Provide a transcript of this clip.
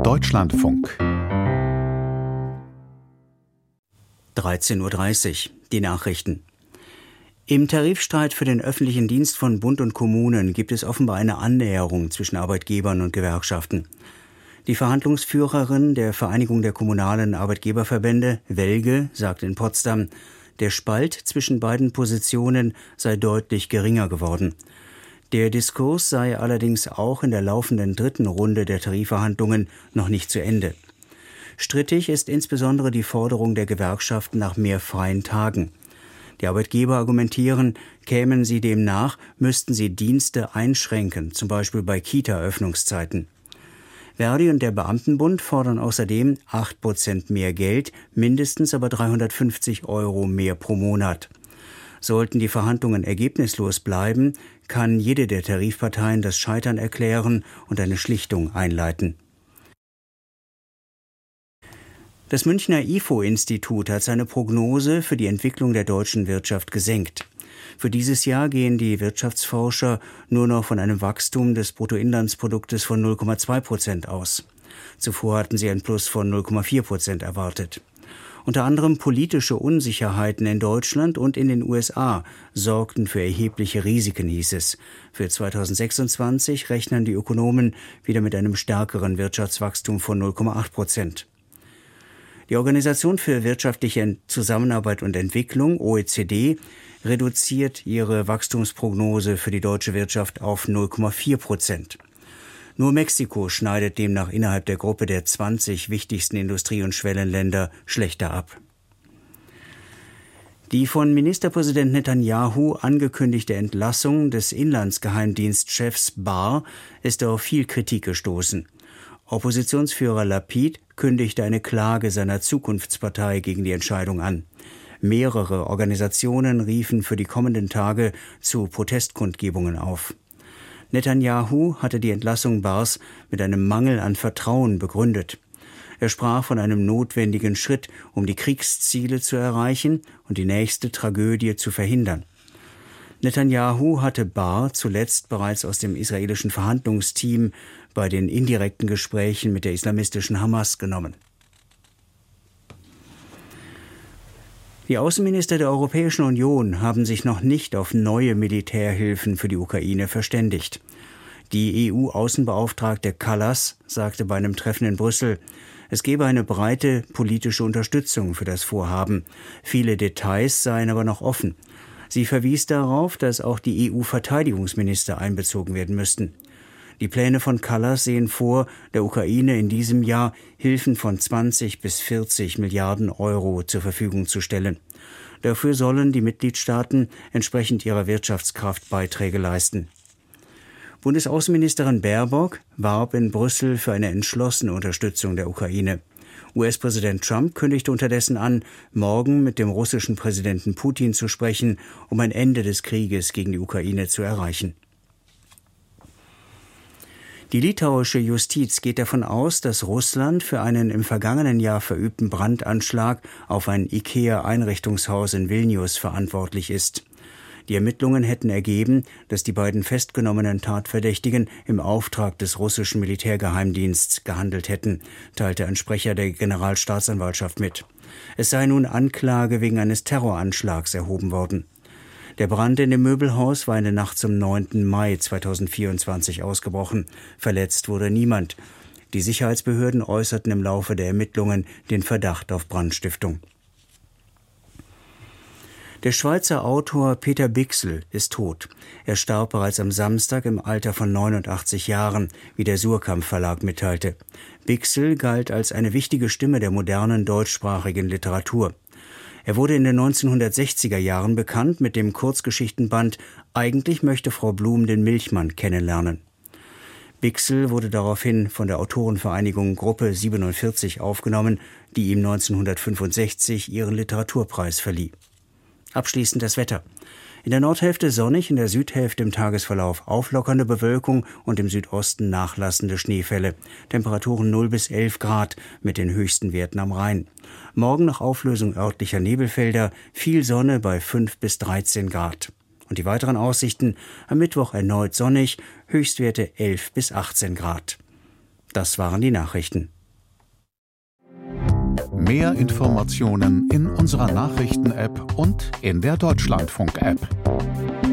Deutschlandfunk 13:30 Uhr, die Nachrichten. Im Tarifstreit für den öffentlichen Dienst von Bund und Kommunen gibt es offenbar eine Annäherung zwischen Arbeitgebern und Gewerkschaften. Die Verhandlungsführerin der Vereinigung der kommunalen Arbeitgeberverbände, Welge, sagt in Potsdam, der Spalt zwischen beiden Positionen sei deutlich geringer geworden. Der Diskurs sei allerdings auch in der laufenden dritten Runde der Tarifverhandlungen noch nicht zu Ende. Strittig ist insbesondere die Forderung der Gewerkschaften nach mehr freien Tagen. Die Arbeitgeber argumentieren, kämen sie dem nach, müssten sie Dienste einschränken, zum Beispiel bei Kita-Öffnungszeiten. Verdi und der Beamtenbund fordern außerdem 8% mehr Geld, mindestens aber 350 € mehr pro Monat. Sollten die Verhandlungen ergebnislos bleiben, kann jede der Tarifparteien das Scheitern erklären und eine Schlichtung einleiten. Das Münchner IFO-Institut hat seine Prognose für die Entwicklung der deutschen Wirtschaft gesenkt. Für dieses Jahr gehen die Wirtschaftsforscher nur noch von einem Wachstum des Bruttoinlandsproduktes von 0,2% aus. Zuvor hatten sie ein Plus von 0,4% erwartet. Unter anderem politische Unsicherheiten in Deutschland und in den USA sorgten für erhebliche Risiken, hieß es. Für 2026 rechnen die Ökonomen wieder mit einem stärkeren Wirtschaftswachstum von 0,8%. Die Organisation für wirtschaftliche Zusammenarbeit und Entwicklung, OECD, reduziert ihre Wachstumsprognose für die deutsche Wirtschaft auf 0,4%. Nur Mexiko schneidet demnach innerhalb der Gruppe der 20 wichtigsten Industrie- und Schwellenländer schlechter ab. Die von Ministerpräsident Netanyahu angekündigte Entlassung des Inlandsgeheimdienstchefs Barr ist auf viel Kritik gestoßen. Oppositionsführer Lapid kündigte eine Klage seiner Zukunftspartei gegen die Entscheidung an. Mehrere Organisationen riefen für die kommenden Tage zu Protestkundgebungen auf. Netanyahu hatte die Entlassung Barrs mit einem Mangel an Vertrauen begründet. Er sprach von einem notwendigen Schritt, um die Kriegsziele zu erreichen und die nächste Tragödie zu verhindern. Netanyahu hatte Barr zuletzt bereits aus dem israelischen Verhandlungsteam bei den indirekten Gesprächen mit der islamistischen Hamas genommen. Die Außenminister der Europäischen Union haben sich noch nicht auf neue Militärhilfen für die Ukraine verständigt. Die EU-Außenbeauftragte Kallas sagte bei einem Treffen in Brüssel, es gebe eine breite politische Unterstützung für das Vorhaben. Viele Details seien aber noch offen. Sie verwies darauf, dass auch die EU-Verteidigungsminister einbezogen werden müssten. Die Pläne von Kallas sehen vor, der Ukraine in diesem Jahr Hilfen von 20 bis 40 Milliarden € zur Verfügung zu stellen. Dafür sollen die Mitgliedstaaten entsprechend ihrer Wirtschaftskraft Beiträge leisten. Bundesaußenministerin Baerbock warb in Brüssel für eine entschlossene Unterstützung der Ukraine. US-Präsident Trump kündigte unterdessen an, morgen mit dem russischen Präsidenten Putin zu sprechen, um ein Ende des Krieges gegen die Ukraine zu erreichen. Die litauische Justiz geht davon aus, dass Russland für einen im vergangenen Jahr verübten Brandanschlag auf ein IKEA-Einrichtungshaus in Vilnius verantwortlich ist. Die Ermittlungen hätten ergeben, dass die beiden festgenommenen Tatverdächtigen im Auftrag des russischen Militärgeheimdienstes gehandelt hätten, teilte ein Sprecher der Generalstaatsanwaltschaft mit. Es sei nun Anklage wegen eines Terroranschlags erhoben worden. Der Brand in dem Möbelhaus war in der Nacht zum 9. Mai 2024 ausgebrochen. Verletzt wurde niemand. Die Sicherheitsbehörden äußerten im Laufe der Ermittlungen den Verdacht auf Brandstiftung. Der Schweizer Autor Peter Bichsel ist tot. Er starb bereits am Samstag im Alter von 89 Jahren, wie der Suhrkamp Verlag mitteilte. Bichsel galt als eine wichtige Stimme der modernen deutschsprachigen Literatur. Er wurde in den 1960er Jahren bekannt mit dem Kurzgeschichtenband »Eigentlich möchte Frau Blum den Milchmann kennenlernen«. Bichsel wurde daraufhin von der Autorenvereinigung Gruppe 47 aufgenommen, die ihm 1965 ihren Literaturpreis verlieh. Abschließend das Wetter. In der Nordhälfte sonnig, in der Südhälfte im Tagesverlauf auflockernde Bewölkung und im Südosten nachlassende Schneefälle. Temperaturen 0 bis 11 Grad mit den höchsten Werten am Rhein. Morgen nach Auflösung örtlicher Nebelfelder viel Sonne bei 5 bis 13 Grad. Und die weiteren Aussichten: am Mittwoch erneut sonnig, Höchstwerte 11 bis 18 Grad. Das waren die Nachrichten. Mehr Informationen in unserer Nachrichten-App und in der Deutschlandfunk-App.